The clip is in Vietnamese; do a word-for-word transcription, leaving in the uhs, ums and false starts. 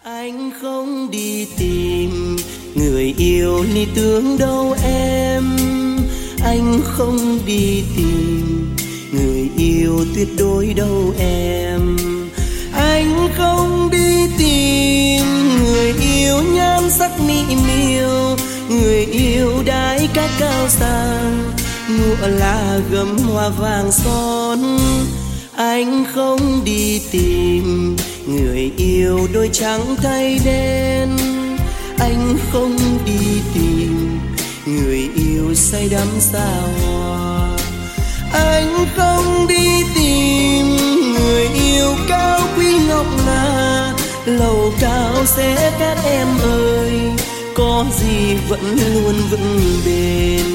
Anh không đi tìm người yêu lý tưởng đâu em. Anh không đi tìm người yêu tuyệt đối đâu em. Anh không đi tìm người yêu nhan sắc mỹ miều, người yêu đái cát cao sang, ngụa là gấm hoa vàng son. Anh không đi tìm người yêu đôi trắng thay đen. Anh không đi tìm người yêu say đắm xa hoa. Anh không đi tìm người yêu cao quý ngọc ngà, lầu cao sẽ cát em ơi, có gì vẫn luôn vững bền.